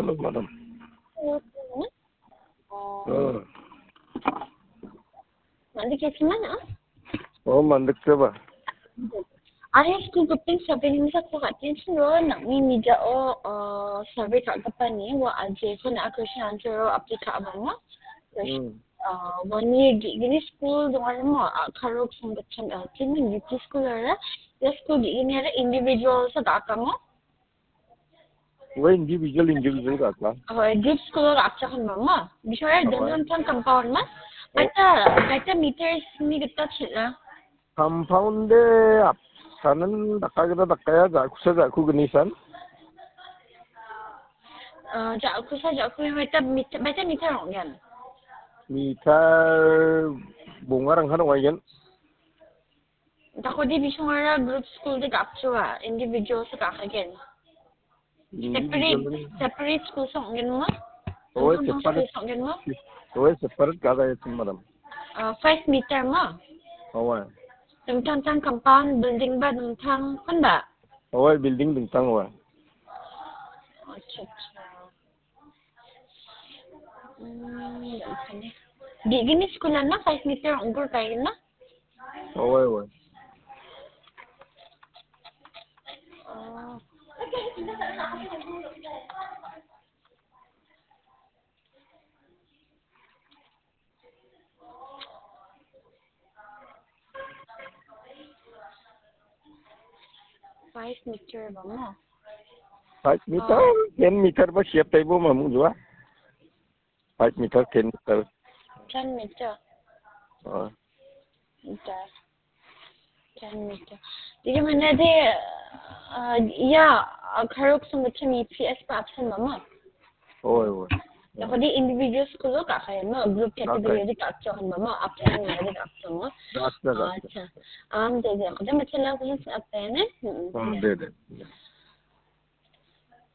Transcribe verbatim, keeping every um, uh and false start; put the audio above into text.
loh, madam. Oh. Oh. Mandek ke mana? Oh, mandek coba. Ada school guping survey ni sa ko katin suro nak mi media o survey kat depan ni wa aje ko nak aku shan suro aplika abang mo. Hmm. Ah, wani gini school dengan mo karok sanggatchan ah tin U P school ara. Ya school gini ara individual sa dakang mo. वो individual individual का था Oh, group school rakcha kan mama. Bisaya dalam tan compound mas. Kata kata meters ni kita chila. compound up 사는 닦아기다 닦아야 자쿠서 자쿠 그니산 Ah, jakku sa jakku baca meter baca meter orang kan. 미터 봉화랑 하는 와이겐 Tako di bisaya group school de kapchua individual sa kakagen. Separate separate school sa orang mo. Oh, School separate sa orang mo. Oh, separate kada itu madam Ah, five meter mo. Oh, Tentang tang compound building ba tentang kan ba? oh, building bintang wa Acha acha. Hmm, kan ni. Di gini sekolah na five meter unggur kayo na. Oh, oh. Oh. Five meter ba mo? five meter ten meter ba siap tayo mamu jua five meter ten meter Ten meter. oh Meter. Ten meter. Di mana de ah ya karok sa macam E P S pa absent ba mo? oh oh Ako di individual school ka kaya mo group category di kapcho kan ba mo absent na di kapcho mo. That's the Acha. Am de de. Ako de macam lang ko sa absent eh. oh de de